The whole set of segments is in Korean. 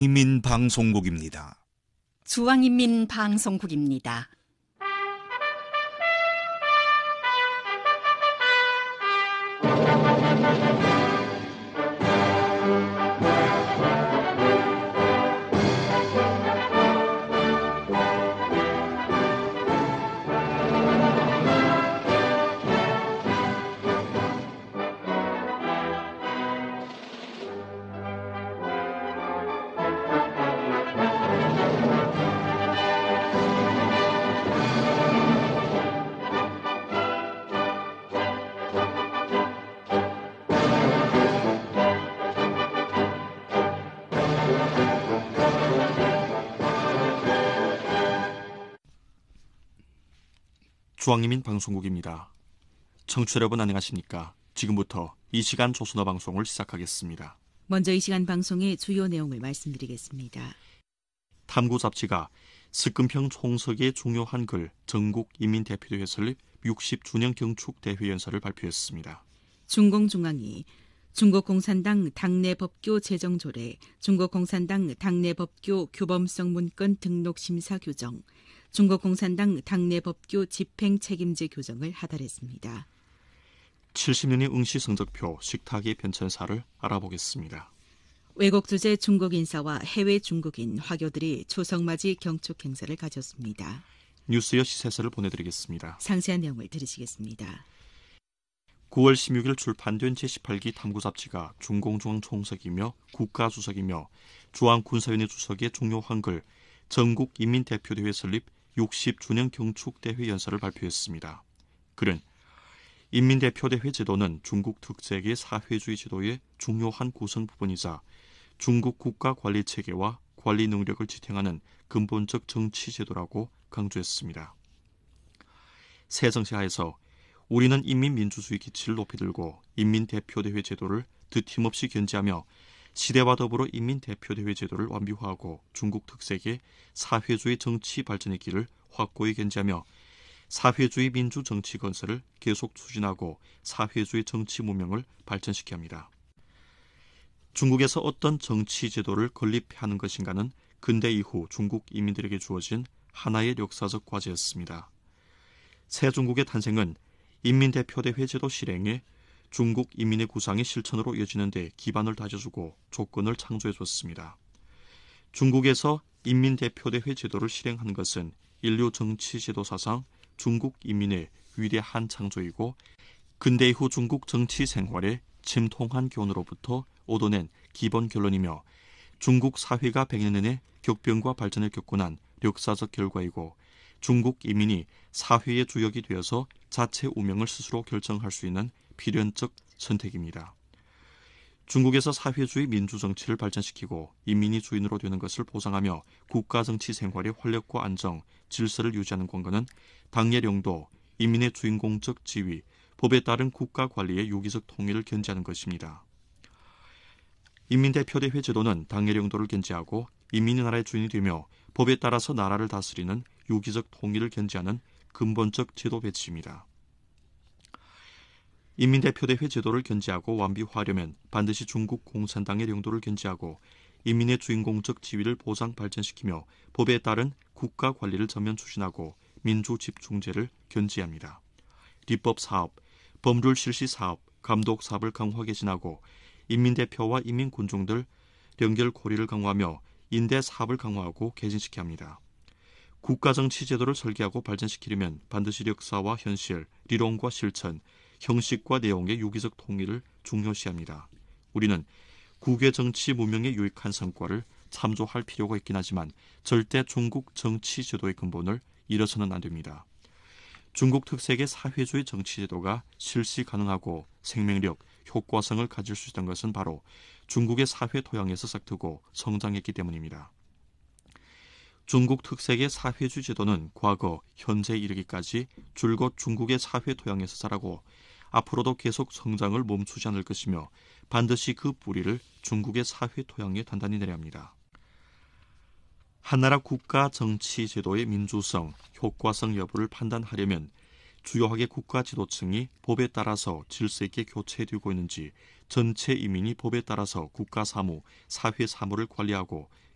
인민방송국입니다. 중앙인민방송국입니다. 중앙인민 방송국입니다. 청취자 여러분 안녕하십니까? 지금부터 이 시간 조선어 방송을 시작하겠습니다. 먼저 이 시간 방송의 주요 내용을 말씀드리겠습니다. 탐구 잡지가 스금평 총석의 중요한 글 전국 인민대표대회 설립 60주년 경축 대회 연설을 발표했습니다. 중공중앙이 중국공산당 당내 법규 제정 조례, 중국공산당 당내 법규 규범성 문건 등록 심사 규정, 중국공산당 당내 법규 집행 책임제 규정을 하달했습니다. 70년의 응시 성적표 식탁의 변천사를 알아보겠습니다. 외국 주재 중국 인사와 해외 중국인 화교들이 추석맞이 경축 행사를 가졌습니다. 뉴스여 시세서를 보내드리겠습니다. 상세한 내용을 들으시겠습니다. 9월 16일 출판된 제18기 탐구 잡지가 중공중앙 총석이며 국가주석이며 중앙군사위원회 주석의 중요한 글 전국 인민대표대회 설립 60주년 경축대회 연설을 발표했습니다. 글은 인민대표대회 제도는 중국 특색의 사회주의 제도의 중요한 구성 부분이자 중국 국가 관리 체계와 관리 능력을 지탱하는 근본적 정치 제도라고 강조했습니다. 새 정치하에서 우리는 인민민주주의 기치를 높이 들고 인민대표대회 제도를 드팀없이 견지하며 시대와 더불어 인민대표대회 제도를 완비화하고 중국 특색의 사회주의 정치 발전의 길을 확고히 견지하며 사회주의 민주 정치 건설을 계속 추진하고 사회주의 정치 문명을 발전시켜야 합니다. 중국에서 어떤 정치 제도를 건립하는 것인가는 근대 이후 중국 인민들에게 주어진 하나의 역사적 과제였습니다. 새 중국의 탄생은 인민대표대회 제도 실행에 중국 인민의 구상의 실천으로 이어지는 데 기반을 다져주고 조건을 창조해줬습니다. 중국에서 인민대표대회 제도를 실행한 것은 인류 정치 제도 사상 중국 인민의 위대한 창조이고 근대 이후 중국 정치 생활의 침통한 교훈으로부터 얻어낸 기본 결론이며 중국 사회가 100년 내내 격변과 발전을 겪고 난 역사적 결과이고 중국 인민이 사회의 주역이 되어서 자체 운명을 스스로 결정할 수 있는 필연적 선택입니다. 중국에서 사회주의 민주정치를 발전시키고 인민이 주인으로 되는 것을 보장하며 국가정치 생활의 활력과 안정, 질서를 유지하는 권고는 당의 영도, 인민의 주인공적 지위, 법에 따른 국가관리의 유기적 통일을 견지하는 것입니다. 인민대표대회 제도는 당의 영도를 견지하고 인민이 나라의 주인이 되며 법에 따라서 나라를 다스리는 유기적 통일을 견지하는 근본적 제도 배치입니다. 인민대표대회 제도를 견지하고 완비화하려면 반드시 중국 공산당의 영도를 견지하고 인민의 주인공적 지위를 보장 발전시키며 법에 따른 국가 관리를 전면 추진하고 민주 집중제를 견지해야 합니다.立법 사업, 법률 실시 사업, 감독 사업을 강화 개진하고 인민대표와 인민군중들 연결 고리를 강화하며 인대 사업을 강화하고 개진시켜야 합니다. 국가정치 제도를 설계하고 발전시키려면 반드시 역사와 현실,理論과 실천, 형식과 내용의 유기적 통일을 중요시합니다. 우리는 국외 정치 문명의 유익한 성과를 참조할 필요가 있긴 하지만 절대 중국 정치 제도의 근본을 잃어서는 안 됩니다. 중국 특색의 사회주의 정치 제도가 실시 가능하고 생명력, 효과성을 가질 수 있던 것은 바로 중국의 사회 토양에서 싹트고 성장했기 때문입니다. 중국 특색의 사회주의 제도는 과거, 현재에 이르기까지 줄곧 중국의 사회 토양에서 자라고 앞으로도 계속 성장을 멈추지 않을 것이며 반드시 그 뿌리를 중국의 사회 토양에 단단히 내려야 합니다. 한나라 국가 정치 제도의 민주성, 효과성 여부를 판단하려면 주요하게 국가 지도층이 법에 따라서 질서 있게 교체되고 있는지 전체 인민이 법에 따라서 국가 사무, 사회 사무를 관리하고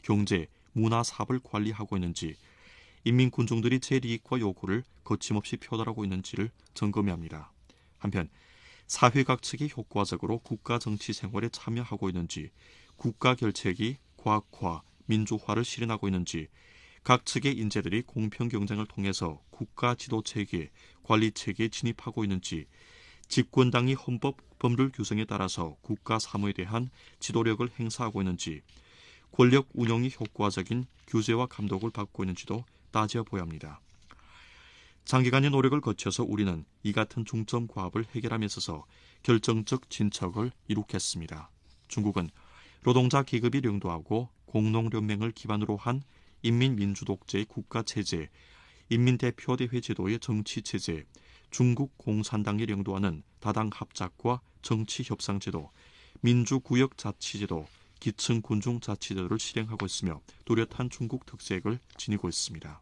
경제, 문화 사업을 관리하고 있는지, 인민군중들이 제利益과 요구를 거침없이 표달하고 있는지를 점검해야 합니다. 한편 사회 각 측이 효과적으로 국가 정치 생활에 참여하고 있는지, 국가 결책이 과학화, 민주화를 실현하고 있는지, 각 측의 인재들이 공평 경쟁을 통해서 국가 지도 체계, 관리 체계에 진입하고 있는지, 집권당이 헌법, 법률 규정에 따라서 국가 사무에 대한 지도력을 행사하고 있는지, 권력 운영이 효과적인 규제와 감독을 받고 있는지도 따져보아야 합니다. 장기간의 노력을 거쳐서 우리는 이 같은 중점 과업을 해결함에 있어서 결정적 진척을 이룩했습니다. 중국은 노동자 계급이 령도하고 공농련맹을 기반으로 한 인민민주독재의 국가체제, 인민대표대회 제도의 정치체제, 중국 공산당이 령도하는 다당합작과 정치협상제도, 민주구역자치제도, 기층군중자치제도를 실행하고 있으며 뚜렷한 중국 특색을 지니고 있습니다.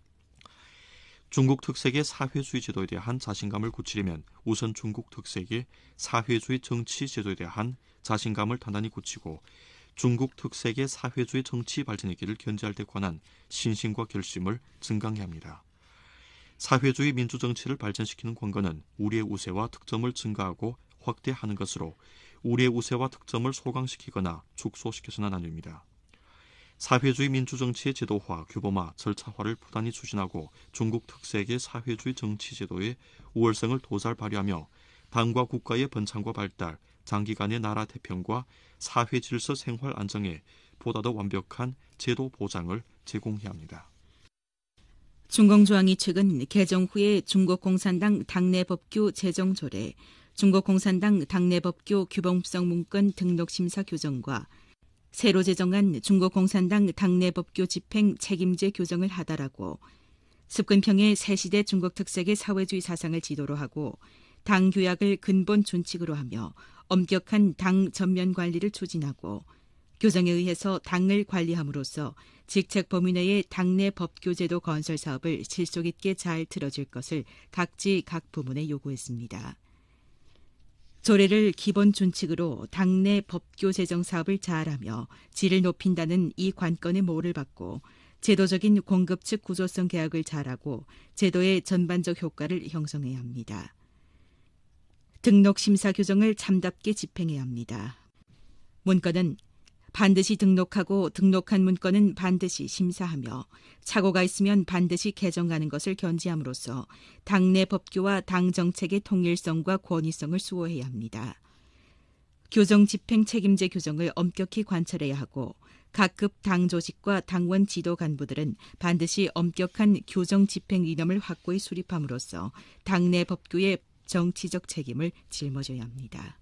중국 특색의 사회주의 제도에 대한 자신감을 굳히려면 우선 중국 특색의 사회주의 정치 제도에 대한 자신감을 단단히 굳히고 중국 특색의 사회주의 정치 발전의 길을 견제할 데 관한 신심과 결심을 증강해야 합니다. 사회주의 민주정치를 발전시키는 권건은 우리의 우세와 특점을 증가하고 확대하는 것으로 우리의 우세와 특점을 소강시키거나 축소시켜서는 안 됩니다. 사회주의 민주정치의 제도화, 규범화, 절차화를 부단히 추진하고 중국 특색의 사회주의 정치제도의 우월성을 도잘 발휘하며 당과 국가의 번창과 발달, 장기간의 나라 태평과 사회 질서 생활 안정에 보다 더 완벽한 제도 보장을 제공해야 합니다. 중공조항이 최근 개정 후에 중국공산당 당내법규 제정조례, 중국공산당 당내법규 규범성 문건 등록심사 규정과 새로 제정한 중국공산당 당내법규 집행 책임제 규정을 하달하고 습근평의 새시대 중국 특색의 사회주의 사상을 지도로 하고 당 규약을 근본 준칙으로 하며 엄격한 당 전면 관리를 추진하고 규정에 의해서 당을 관리함으로써 직책 범위 내의 당내 법규제도 건설 사업을 실속 있게 잘 틀어질 것을 각지 각 부문에 요구했습니다. 조례를 기본 준칙으로 당내 법규 제정 사업을 잘하며 질을 높인다는 이 관건에 모를 받고 제도적인 공급 측 구조성 계약을 잘하고 제도의 전반적 효과를 형성해야 합니다. 등록 심사 규정을 참답게 집행해야 합니다. 문건은 반드시 등록하고 등록한 문건은 반드시 심사하며 착오가 있으면 반드시 개정하는 것을 견지함으로써 당내 법규와 당 정책의 통일성과 권위성을 수호해야 합니다. 규정 집행 책임제 규정을 엄격히 관철해야 하고 각급 당 조직과 당원 지도 간부들은 반드시 엄격한 규정 집행 이념을 확고히 수립함으로써 당내 법규의 정치적 책임을 짊어져야 합니다.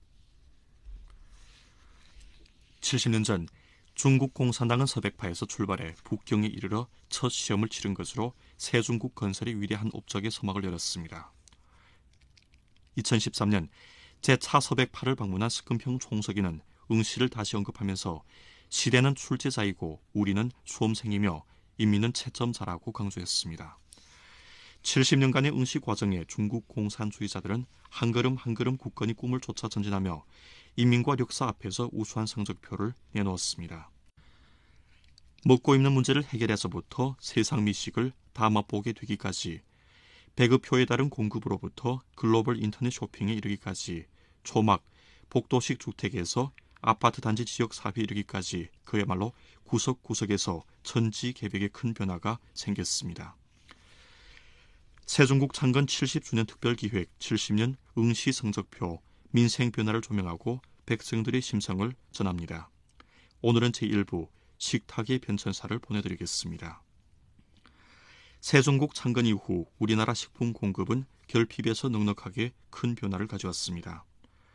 70년 전 중국 공산당은 서백파에서 출발해 북경에 이르러 첫 시험을 치른 것으로 새중국 건설의 위대한 업적의 서막을 열었습니다. 2013년 제4 서백파를 방문한 습근평 총서기는 응시를 다시 언급하면서 시대는 출제자이고 우리는 수험생이며 인민은 채점자라고 강조했습니다. 70년간의 응시 과정에 중국 공산주의자들은 한 걸음 한 걸음 굳건히 꿈을 쫓아 전진하며 인민과 역사 앞에서 우수한 성적표를 내놓았습니다. 먹고 입는 문제를 해결해서부터 세상 미식을 다 맛보게 되기까지, 배급표에 따른 공급으로부터 글로벌 인터넷 쇼핑에 이르기까지, 초막, 복도식 주택에서 아파트 단지 지역 사회에 이르기까지 그야말로 구석구석에서 천지개벽의 큰 변화가 생겼습니다. 새중국 창건 70주년 특별기획 70년 응시 성적표 민생 변화를 조명하고 백성들의 심성을 전합니다. 오늘은 제1부 식탁의 변천사를 보내드리겠습니다. 새중국 창건 이후 우리나라 식품 공급은 결핍에서 넉넉하게 큰 변화를 가져왔습니다.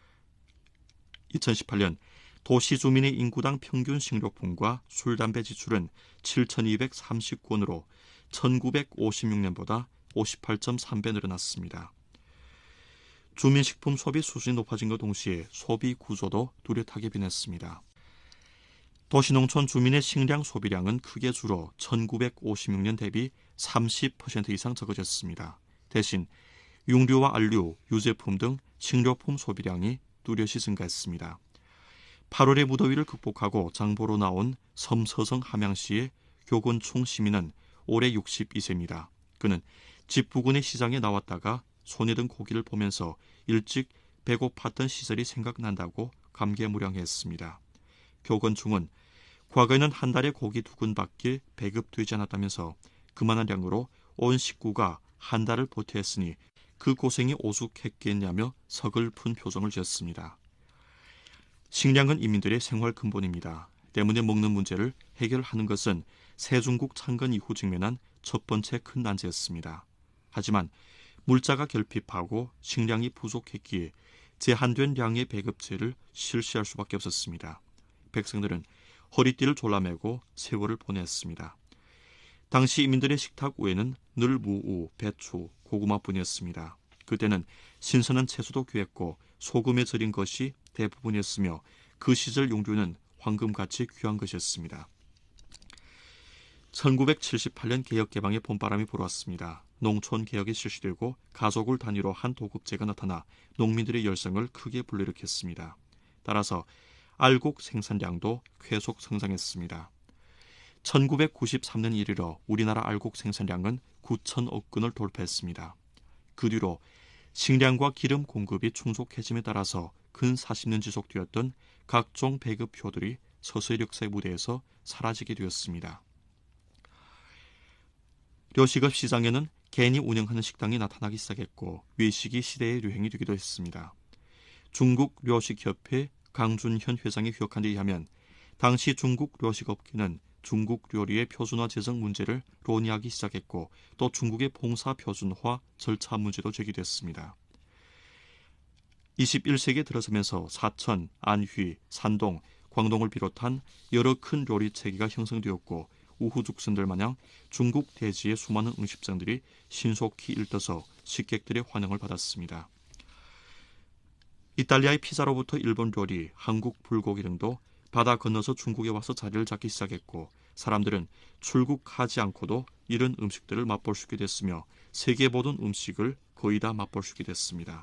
2018년 도시 주민의 인구당 평균 식료품과 술, 담배 지출은 7,239원으로 1956년보다 58.3배 늘어났습니다. 주민식품 소비 수준이 높아진 것 동시에 소비 구조도 뚜렷하게 변했습니다. 도시농촌 주민의 식량 소비량은 크게 줄어 1956년 대비 30% 이상 적어졌습니다. 대신 육류와 안류, 유제품 등 식료품 소비량이 뚜렷이 증가했습니다. 8월의 무더위를 극복하고 장보러 나온 섬서성 함양시의 교건충 시민은 올해 62세입니다. 그는 집 부근의 시장에 나왔다가 손에 든 고기를 보면서 일찍 배고팠던 시절이 생각난다고 감개무량했습니다. 교건충은 과거에는 한 달에 고기 2근밖에 배급되지 않았다면서 그만한 양으로 온 식구가 한 달을 버텨야 했으니 그 고생이 오죽했겠냐며 서글픈 표정을 지었습니다. 식량은 인민들의 생활 근본입니다. 때문에 먹는 문제를 해결하는 것은 세중국 창건 이후 직면한 첫 번째 큰 난제였습니다. 하지만 물자가 결핍하고 식량이 부족했기에 제한된 양의 배급제를 실시할 수밖에 없었습니다. 백성들은 허리띠를 졸라매고 세월을 보냈습니다. 당시 인민들의 식탁 위에는 늘 무우, 배추, 고구마뿐이었습니다. 그때는 신선한 채소도 귀했고 소금에 절인 것이 대부분이었으며 그 시절 용류는 황금같이 귀한 것이었습니다. 1978년 개혁개방의 봄바람이 불어왔습니다. 농촌개혁이 실시되고 가족을 단위로 한 도급제가 나타나 농민들의 열성을 크게 불러일으켰습니다. 따라서 알곡 생산량도 계속 성장했습니다. 1993년 이르러 우리나라 알곡 생산량은 9천억 근을 돌파했습니다. 그 뒤로 식량과 기름 공급이 충족해짐에 따라서 근 40년 지속되었던 각종 배급표들이 서서히 역사의 무대에서 사라지게 되었습니다. 료식업 시장에는 개인이 운영하는 식당이 나타나기 시작했고 외식이 시대의 유행이 되기도 했습니다. 중국 료식협회 강준현 회장의 휴학한 데 의하면 당시 중국 료식업계는 중국 요리의 표준화 제정 문제를 논의하기 시작했고 또 중국의 봉사 표준화 절차 문제도 제기됐습니다. 21세기에 들어서면서 사천, 안휘, 산동, 광동을 비롯한 여러 큰 요리 체계가 형성되었고 우후죽순들 마냥 중국 대지의 수많은 음식점들이 신속히 일떠서 식객들의 환영을 받았습니다. 이탈리아의 피자로부터 일본 요리, 한국 불고기 등도 바다 건너서 중국에 와서 자리를 잡기 시작했고 사람들은 출국하지 않고도 이런 음식들을 맛볼 수 있게 됐으며 세계 모든 음식을 거의 다 맛볼 수 있게 됐습니다.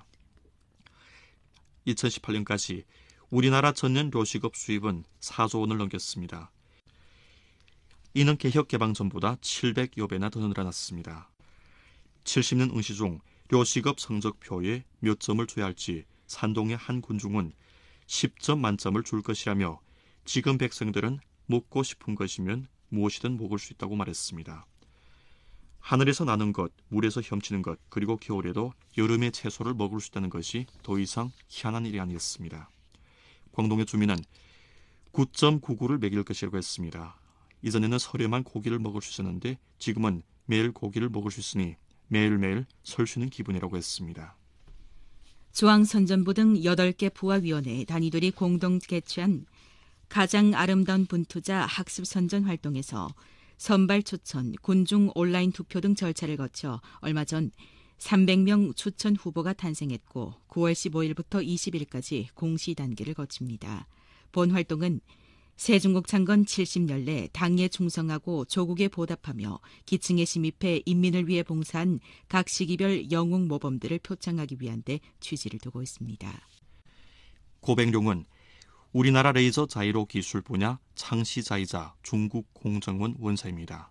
2018년까지 우리나라 전년 료식업 수입은 4조 원을 넘겼습니다. 이는 개혁 개방 전보다 700여 배나 더 늘어났습니다. 70년 응시 중 료식업 성적표에 몇 점을 줘야 할지 산동의 한 군중은 10점 만점을 줄 것이라며 지금 백성들은 먹고 싶은 것이면 무엇이든 먹을 수 있다고 말했습니다. 하늘에서 나는 것, 물에서 혐치는 것, 그리고 겨울에도 여름의 채소를 먹을 수 있다는 것이 더 이상 희한한 일이 아니었습니다. 광동의 주민은 9.99를 매길 것이라고 했습니다. 이전에는 설에만 고기를 먹을 수 있었는데 지금은 매일 고기를 먹을 수 있으니 매일매일 설 수 있는 기분이라고 했습니다. 중앙선전부 등 8개 부화위원회 단위들이 공동 개최한 가장 아름다운 분투자 학습선전 활동에서 선발 추천, 군중 온라인 투표 등 절차를 거쳐 얼마 전 300명 추천 후보가 탄생했고 9월 15일부터 20일까지 공시 단계를 거칩니다. 본 활동은 세중국 창건 70년래 당에 충성하고 조국에 보답하며 기층에 심입해 인민을 위해 봉사한 각 시기별 영웅 모범들을 표창하기 위한 데 취지를 두고 있습니다. 고백룡은 우리나라 레이저 자이로 기술 분야 창시자이자 중국 공정원 원사입니다.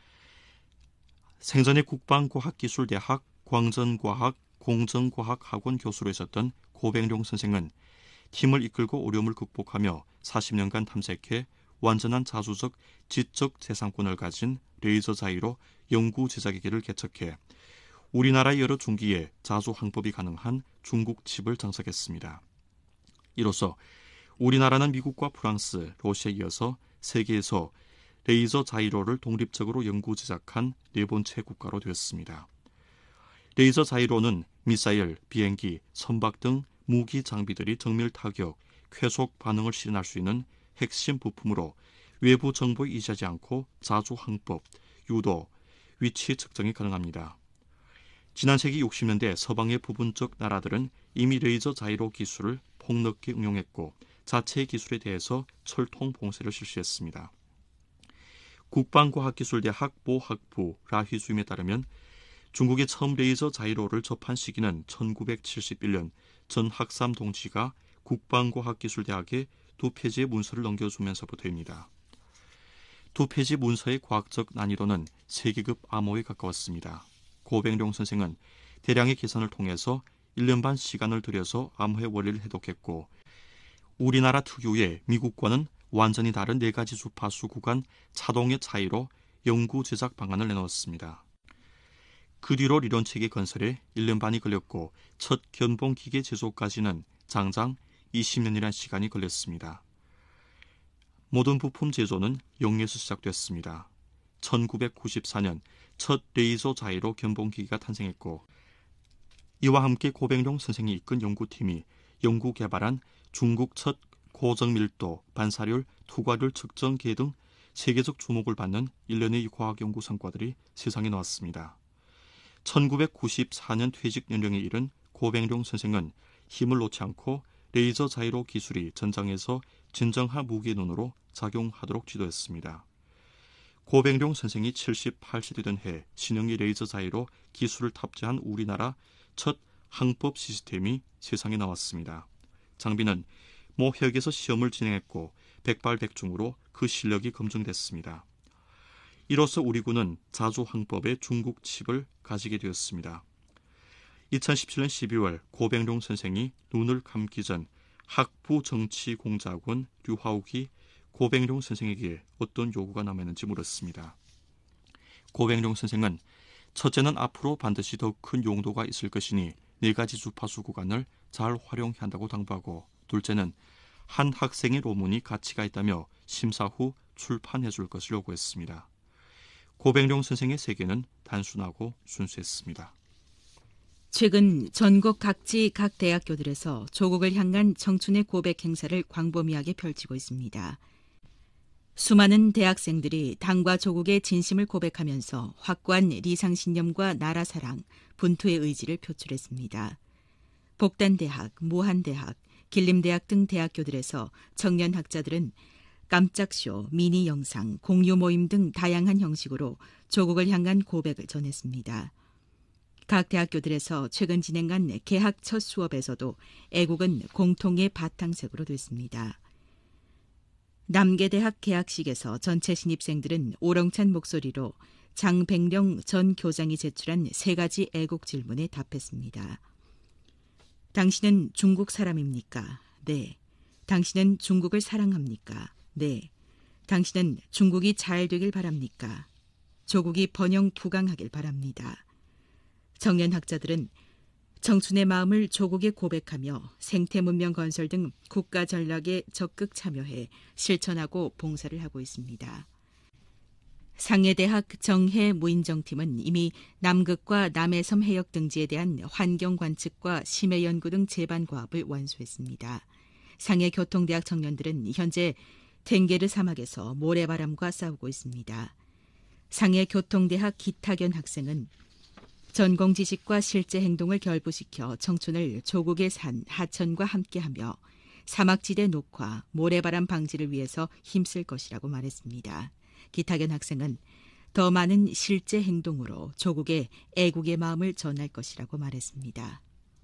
생전에 국방과학기술대학 광전과학 공정과학학원 교수로 있었던 고백룡 선생은 팀을 이끌고 어려움을 극복하며 40년간 탐색해 완전한 자주적 지적 재산권을 가진 레이저 자이로 연구 제작기를 개척해 우리나라의 여러 중기에 자주 항법이 가능한 중국 칩을 장착했습니다. 이로써 우리나라는 미국과 프랑스, 러시아에 이어서 세계에서 레이저 자이로를 독립적으로 연구 제작한 네 번째 국가로 되었습니다. 레이저 자이로는 미사일, 비행기, 선박 등 무기 장비들이 정밀 타격, 쾌속 반응을 실현할 수 있는 핵심 부품으로 외부 정보에 의지하지 않고 자주 항법, 유도, 위치 측정이 가능합니다. 지난 세기 60년대 서방의 부분적 나라들은 이미 레이저 자이로 기술을 폭넓게 응용했고 자체의 기술에 대해서 철통 봉쇄를 실시했습니다. 국방과학기술대학 모학부 라휘수임에 따르면 중국이 처음 레이저 자이로를 접한 시기는 1971년 전 학삼 동지가 국방과학기술대학에 두 페이지의 문서를 넘겨주면서부터입니다. 두 페이지 문서의 과학적 난이도는 세계급 암호에 가까웠습니다. 고백룡 선생은 대량의 계산을 통해서 1년 반 시간을 들여서 암호의 원리를 해독했고, 우리나라 특유의 미국과는 완전히 다른 4가지 주파수 구간 차동의 차이로 연구 제작 방안을 내놓았습니다. 그 뒤로理論체계 건설에 1년 반이 걸렸고, 첫 견본기계 제조까지는 장장 20년이라는 시간이 걸렸습니다. 모든 부품 제조는 영리에서 시작됐습니다. 1994년 첫 레이저 자이로 견본기기가 탄생했고, 이와 함께 고백룡 선생이 이끈 연구팀이 연구 개발한 중국 첫 고정밀도, 반사율, 투과율 측정기 등 세계적 주목을 받는 일련의 과학 연구 성과들이 세상에 나왔습니다. 1994년 퇴직 연령에 이른 고백룡 선생은 힘을 놓지 않고 레이저 자이로 기술이 전장에서 진정한 무기의 눈으로 작용하도록 지도했습니다. 고백룡 선생이 78세 되던 해 신형의 레이저 자이로 기술을 탑재한 우리나라 첫 항법 시스템이 세상에 나왔습니다. 장비는 모혁에서 시험을 진행했고 백발백중으로 그 실력이 검증됐습니다. 이로써 우리 군은 자주항법의 중국 칩을 가지게 되었습니다. 2017년 12월 고백룡 선생이 눈을 감기 전 학부정치공작원 류하욱이 고백룡 선생에게 어떤 요구가 남았는지 물었습니다. 고백룡 선생은 첫째는 앞으로 반드시 더 큰 용도가 있을 것이니 4가지 주파수 구간을 잘 활용해야 한다고 당부하고, 둘째는 한 학생의 논문이 가치가 있다며 심사 후 출판해 줄 것을 요구했습니다. 고백룡 선생의 세계는 단순하고 순수했습니다. 최근 전국 각지 각 대학교들에서 조국을 향한 청춘의 고백 행사를 광범위하게 펼치고 있습니다. 수많은 대학생들이 당과 조국의 진심을 고백하면서 확고한 리상신념과 나라사랑, 분투의 의지를 표출했습니다. 복단대학, 무한대학, 길림대학 등 대학교들에서 청년 학자들은 깜짝쇼, 미니 영상, 공유 모임 등 다양한 형식으로 조국을 향한 고백을 전했습니다. 각 대학교들에서 최근 진행한 개학 첫 수업에서도 애국은 공통의 바탕색으로 됐습니다. 남계대학 개학식에서 전체 신입생들은 오렁찬 목소리로 장백령 전 교장이 제출한 3가지 애국 질문에 답했습니다. 당신은 중국 사람입니까? 네. 당신은 중국을 사랑합니까? 네. 당신은 중국이 잘 되길 바랍니까? 조국이 번영 부강하길 바랍니다. 청년 학자들은 청춘의 마음을 조국에 고백하며 생태문명 건설 등 국가 전략에 적극 참여해 실천하고 봉사를 하고 있습니다. 상해대학 정해 무인정팀은 이미 남극과 남해섬 해역 등지에 대한 환경 관측과 심해 연구 등 제반 과업을 완수했습니다. 상해교통대학 청년들은 현재 탱게르 사막에서 모래바람과 싸우고 있습니다. 상해교통대학 기탁연 학생은 전공 지식과 실제 행동을 결부시켜 청춘을 조국의 산, 하천과 함께하며 사막지대 녹화, 모래바람 방지를 위해서 힘쓸 것이라고 말했습니다. 기탁연 학생은 더 많은 실제 행동으로 조국의 애국의 마음을 전할 것이라고 말했습니다.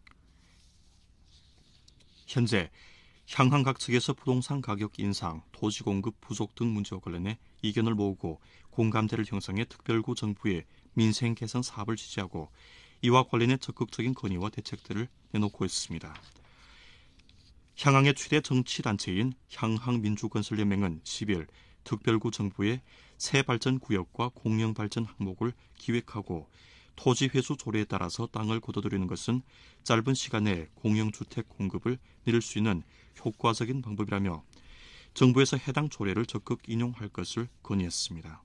현재 향한 각 측에서 부동산 가격 인상, 토지 공급 부족 등 문제와 관련해 이견을 모으고 공감대를 형성해 특별구 정부의 민생 개선 사업을 지지하고 이와 관련해 적극적인 건의와 대책들을 내놓고 있습니다. 향항의 최대 정치단체인 향항민주건설연맹은 10일 특별구 정부의 새 발전구역과 공영발전 항목을 기획하고 토지 회수 조례에 따라서 땅을 거둬들이는 것은 짧은 시간 내에 공영주택 공급을 늘릴 수 있는 효과적인 방법이라며 정부에서 해당 조례를 적극 인용할 것을 건의했습니다.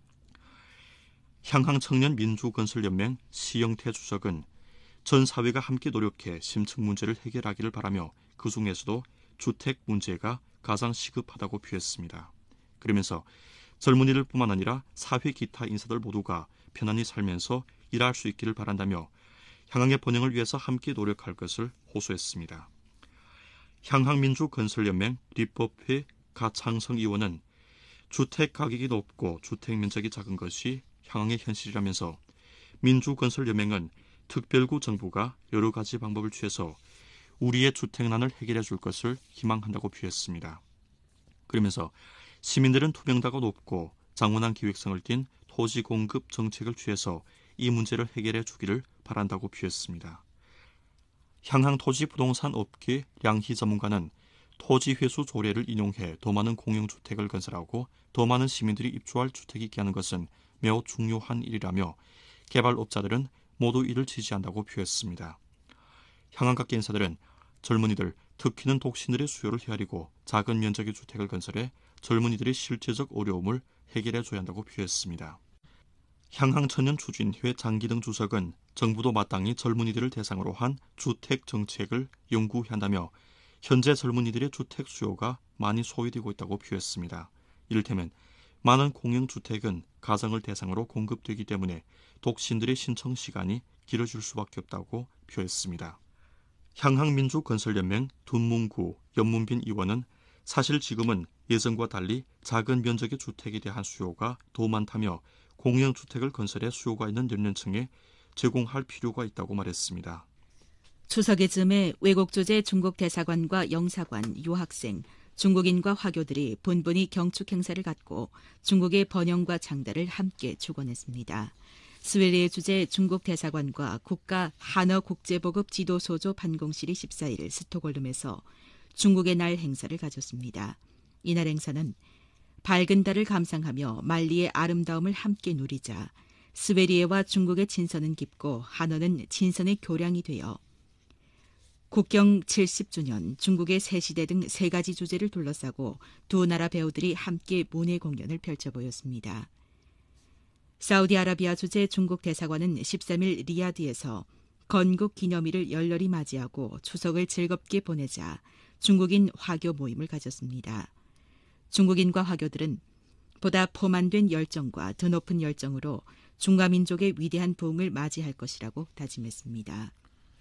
향항청년민주건설연맹 시영태 주석은 전 사회가 함께 노력해 심층 문제를 해결하기를 바라며 그 중에서도 주택 문제가 가장 시급하다고 표했습니다. 그러면서 젊은이들 뿐만 아니라 사회 기타 인사들 모두가 편안히 살면서 일할 수 있기를 바란다며 향항의 번영을 위해서 함께 노력할 것을 호소했습니다. 향항민주건설연맹立법회 가창성 의원은 주택 가격이 높고 주택 면적이 작은 것이 향항의 현실이라면서 민주건설연맹은 특별구 정부가 여러 가지 방법을 취해서 우리의 주택난을 해결해 줄 것을 희망한다고 표했습니다. 그러면서 시민들은 투명도가 높고 장원한 기획성을 띤 토지 공급 정책을 취해서 이 문제를 해결해 주기를 바란다고 표했습니다. 향항 토지 부동산 업계 량희 전문가는 토지 회수 조례를 인용해 더 많은 공영주택을 건설하고 더 많은 시민들이 입주할 주택이 있게 하는 것은 매우 중요한 일이라며 개발업자들은 모두 이를 지지한다고 표했습니다. 향항각계 인사들은 젊은이들, 특히는 독신들의 수요를 헤아리고 작은 면적의 주택을 건설해 젊은이들의 실제적 어려움을 해결해 줘야 한다고 표했습니다. 향항천년 추진회 장기등 주석은 정부도 마땅히 젊은이들을 대상으로 한 주택 정책을 연구해야 한다며 현재 젊은이들의 주택 수요가 많이 소외되고 있다고 표했습니다. 이를테면 많은 공영주택은 가정을 대상으로 공급되기 때문에 독신들의 신청 시간이 길어질 수밖에 없다고 표했습니다. 향항민주건설연맹 둔문구 연문빈 의원은 사실 지금은 예전과 달리 작은 면적의 주택에 대한 수요가 더 많다며 공영주택을 건설해 수요가 있는 연령층에 제공할 필요가 있다고 말했습니다. 추석의 즈음에 외국 주재 중국 대사관과 영사관, 유학생, 중국인과 화교들이 분분히 경축 행사를 갖고 중국의 번영과 장달을 함께 축원했습니다. 스웨리의 주재 중국 대사관과 국가 한어 국제보급 지도소조 반공실이 14일 스톡홀름에서 중국의 날 행사를 가졌습니다. 이날 행사는 밝은 달을 감상하며 만리의 아름다움을 함께 누리자 스웨리에와 중국의 친선은 깊고 한어는 친선의 교량이 되어 국경 70주년, 중국의 새시대 등 세 가지 주제를 둘러싸고 두 나라 배우들이 함께 문예 공연을 펼쳐 보였습니다. 사우디아라비아 주재 중국 대사관은 13일 리야드에서 건국 기념일을 열렬히 맞이하고 추석을 즐겁게 보내자 중국인 화교 모임을 가졌습니다. 중국인과 화교들은 보다 포만된 열정과 더 높은 열정으로 중화민족의 위대한 부흥을 맞이할 것이라고 다짐했습니다.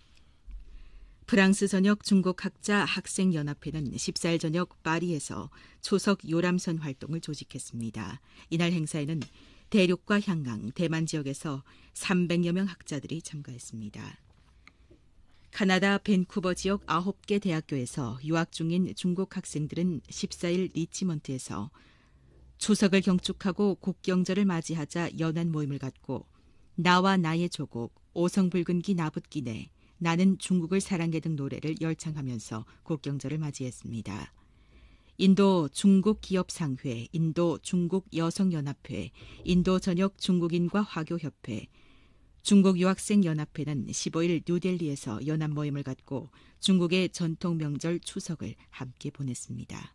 프랑스 전역 중국 학자 학생연합회는 14일 저녁 파리에서 초석 요람선 활동을 조직했습니다. 이날 행사에는 대륙과 향강, 대만 지역에서 300여 명 학자들이 참가했습니다. 카나다 밴쿠버 지역 9개 대학교에서 유학 중인 중국 학생들은 14일 리치먼트에서 추석을 경축하고 국경절을 맞이하자 연한 모임을 갖고 나와 나의 조국, 오성붉은기 나붓기네, 나는 중국을 사랑해 등 노래를 열창하면서 국경절을 맞이했습니다. 인도 중국 기업상회, 인도 중국 여성연합회, 인도 전역 중국인과 화교협회, 중국 유학생연합회는 15일 뉴델리에서 연합 모임을 갖고 중국의 전통 명절 추석을 함께 보냈습니다.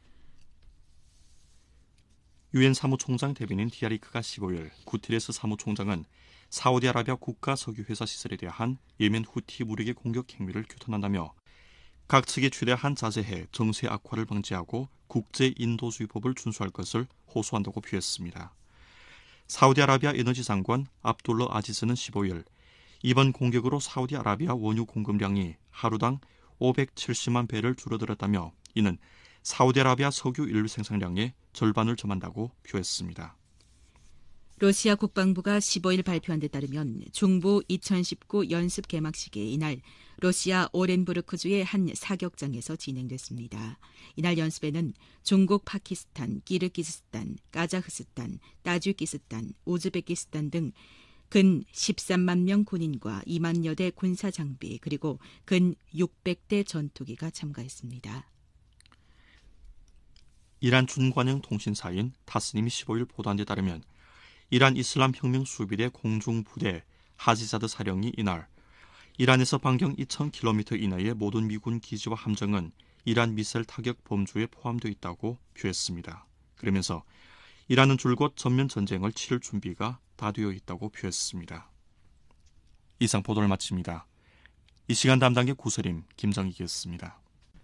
유엔 사무총장 대변인 디아리크가 15일 구테레스 사무총장은 사우디아라비아 국가 석유회사 시설에 대한 예멘 후티 무력의 공격 행위를 규탄한다며 각 측이 최대한 자제해 정세 악화를 방지하고 국제 인도주의법을 준수할 것을 호소한다고 표했습니다. 사우디아라비아 에너지 장관 압둘러 아지즈는 15일 이번 공격으로 사우디아라비아 원유 공급량이 하루당 570만 배를 줄어들었다며 이는 사우디아라비아 석유 일부 생산량의 절반을 점한다고 표했습니다. 러시아 국방부가 15일 발표한 데 따르면 중부 2019 연습 개막식이 이날 러시아 오렌부르크주의 한 사격장에서 진행됐습니다. 이날 연습에는 중국, 파키스탄, 키르기즈스탄, 카자흐스탄, 타지키스탄, 우즈베키스탄 등 근 13만 명 군인과 2만여 대 군사 장비 그리고 근 600대 전투기가 참가했습니다. 이란 준관영 통신사인 타스님이 15일 보도한 데 따르면 이란 이슬람 혁명 수비대 공중부대 하지자드 사령이 이날 이란에서 반경 2,000km 이내의 모든 미군 기지와 함정은 이란 미사일 타격 범주에 포함되어 있다고 표했습니다. 그러면서 이란은 줄곧 전면 전쟁을 치를 준비가 다 되어 있다고 표했습니다. 이상 보도를 마칩니다. 이 시간 담당의 구서림 김정익이었습니다.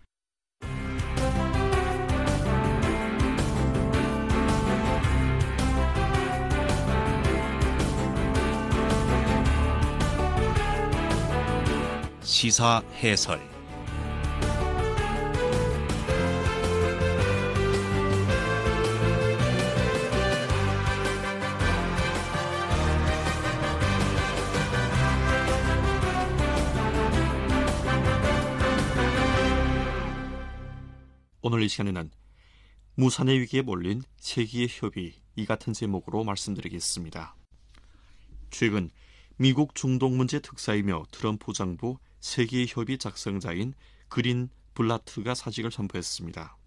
시사 해설 오늘 이 시간에는 무산의 위기에 몰린 세계의 협의, 이 같은 제목으로 말씀드리겠습니다. 최근 미국 중동 문제 특사이며 트럼프 정부 세계의 협의 작성자인 그린 블라트가 사직을 선포했습니다.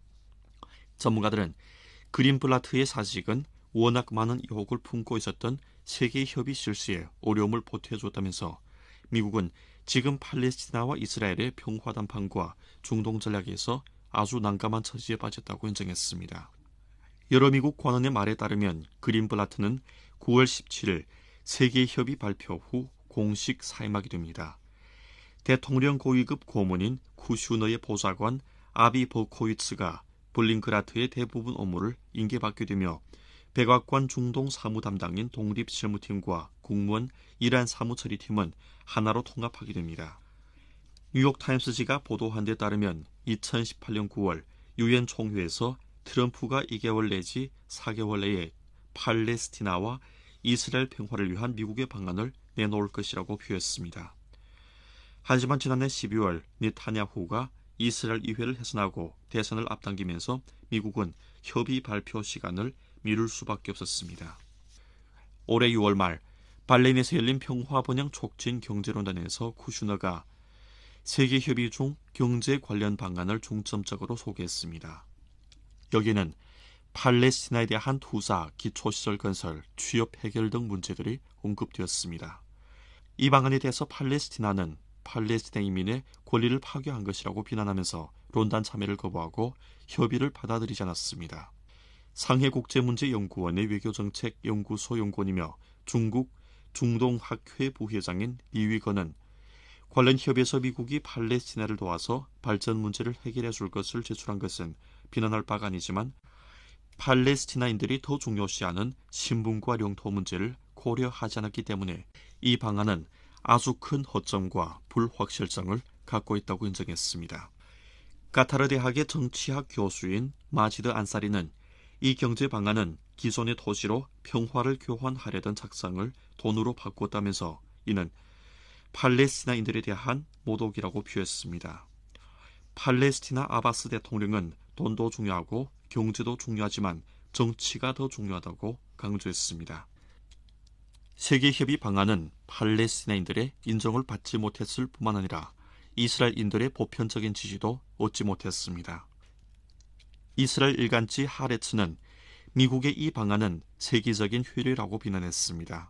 전문가들은 그린 블라트의 사직은 워낙 많은 의혹을 품고 있었던 세계의 협의 실시에 어려움을 보태줬다면서 미국은 지금 팔레스티나와 이스라엘의 평화談판과 중동 전략에서 아주 난감한 처지에 빠졌다고 인정했습니다. 여러 미국 관원의 말에 따르면 그린 블라트는 9월 17일 세계의 협의 발표 후 공식 사임하게 됩니다. 대통령 고위급 고문인 쿠슈너의 보좌관 아비 버코위츠가 블링크라트의 대부분 업무를 인계받게 되며 백악관 중동 사무 담당인 독립실무팀과 국무원 이란 사무처리팀은 하나로 통합하게 됩니다. 뉴욕타임스지가 보도한 데 따르면 2018년 9월 유엔 총회에서 트럼프가 2개월 내지 4개월 내에 팔레스티나와 이스라엘 평화를 위한 미국의 방안을 내놓을 것이라고 표했습니다. 하지만 지난해 12월 네타냐후가 이스라엘 의회를 해산하고 대선을 앞당기면서 미국은 협의 발표 시간을 미룰 수밖에 없었습니다. 올해 6월 말 발레인에서 열린 평화 번영 촉진 경제론단에서 쿠슈너가 세계 협의 중 경제 관련 방안을 중점적으로 소개했습니다. 여기에는 팔레스티나에 대한 투자, 기초시설 건설, 취업 해결 등 문제들이 언급되었습니다. 이 방안에 대해서 팔레스티나는 팔레스티나 이민의 권리를 파괴한 것이라고 비난하면서 론단 참여를 거부하고 협의를 받아들이지 않았습니다. 상해국제문제연구원의 외교정책연구소 연구원이며 중국 중동학회 부회장인 리위건은 관련 협의에서 미국이 팔레스티나를 도와서 발전 문제를 해결해 줄 것을 제출한 것은 비난할 바가 아니지만 팔레스티나인들이 더 중요시하는 신분과 영토 문제를 고려하지 않았기 때문에 이 방안은 아주 큰 허점과 불확실성을 갖고 있다고 인정했습니다. 카타르 대학의 정치학 교수인 마지드 안사리는 이 경제 방안은 기존의 도시로 평화를 교환하려던 작성을 돈으로 바꿨다면서 이는 팔레스티나인들에 대한 모독이라고 표했습니다. 팔레스티나 아바스 대통령은 돈도 중요하고 경제도 중요하지만 정치가 더 중요하다고 강조했습니다. 세계협의 방안은 팔레스티나인들의 인정을 받지 못했을 뿐만 아니라 이스라엘인들의 보편적인 지지도 얻지 못했습니다. 이스라엘 일간지 하레츠는 미국의 이 방안은 세계적인 효례라고 비난했습니다.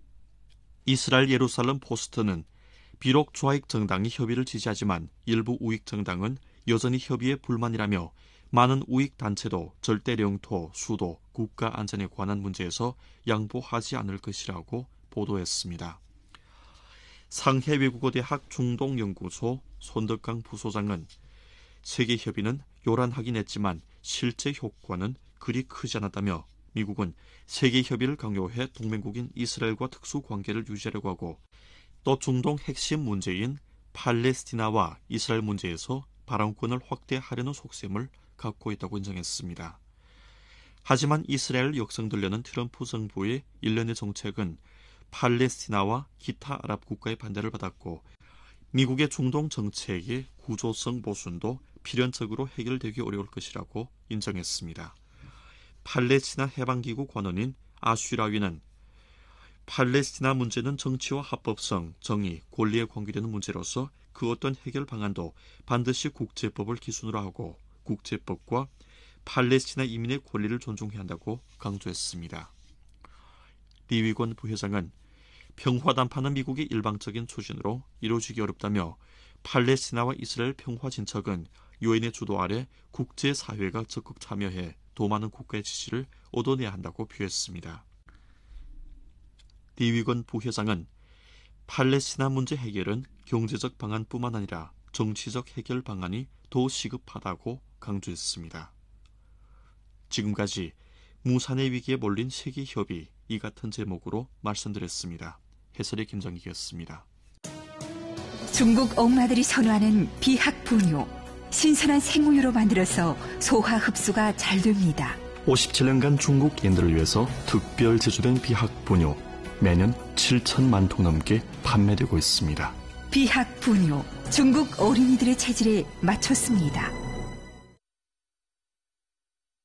이스라엘 예루살렘 포스트는 비록 좌익 정당이 협의를 지지하지만 일부 우익 정당은 여전히 협의에 불만이라며 많은 우익 단체도 절대 영토, 수도, 국가 안전에 관한 문제에서 양보하지 않을 것이라고 보도했습니다. 상해 외국어대학 중동연구소 손덕강 부소장은 세계협의는 요란하긴 했지만 실제 효과는 그리 크지 않았다며 미국은 세계협의를 강요해 동맹국인 이스라엘과 특수관계를 유지하려고 하고 또 중동 핵심 문제인 팔레스티나와 이스라엘 문제에서 발언권을 확대하려는 속셈을 갖고 있다고 인정했습니다. 하지만 이스라엘을 역성들려는 트럼프 정부의 일련의 정책은 팔레스티나와 기타 아랍 국가의 반대를 받았고 미국의 중동 정책의 구조성 보순도 필연적으로 해결되기 어려울 것이라고 인정했습니다. 팔레스티나 해방기구 관원인 아슈라위는 팔레스티나 문제는 정치와 합법성, 정의, 권리에 관계되는 문제로서 그 어떤 해결 방안도 반드시 국제법을 기준으로 하고 국제법과 팔레스티나 이민의 권리를 존중해야 한다고 강조했습니다. 리위건 부회장은 평화談판은 미국의 일방적인 추진으로 이루어지기 어렵다며 팔레스티나와 이스라엘 평화 진척은 유엔의 주도 아래 국제사회가 적극 참여해 더 많은 국가의 지지를 얻어내야 한다고 표했습니다. 리위건 부회장은 팔레스티나 문제 해결은 경제적 방안뿐만 아니라 정치적 해결 방안이 더 시급하다고 강조했습니다. 지금까지 무산의 위기에 몰린 세계협의, 이 같은 제목으로 말씀드렸습니다. 해설의 김정익이었습니다. 중국 엄마들이 선호하는 비학 분유. 신선한 생우유로 만들어서 소화 흡수가 잘 됩니다. 57년간 중국인들을 위해서 특별 제조된 비학 분유. 매년 7천만 통 넘게 판매되고 있습니다. 비학 분유. 중국 어린이들의 체질에 맞췄습니다.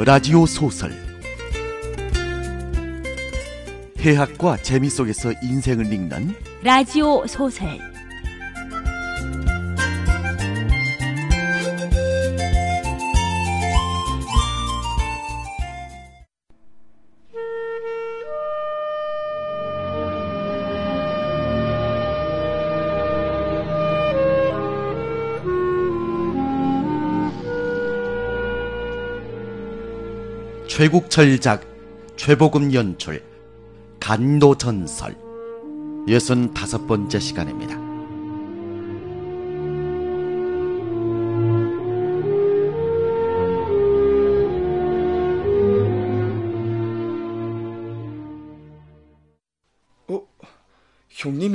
라디오 소설 해학과 재미 속에서 인생을 읽는 라디오 소설 최국철작, 최복음 연출, 간도전설 65번째 시간입니다. 형님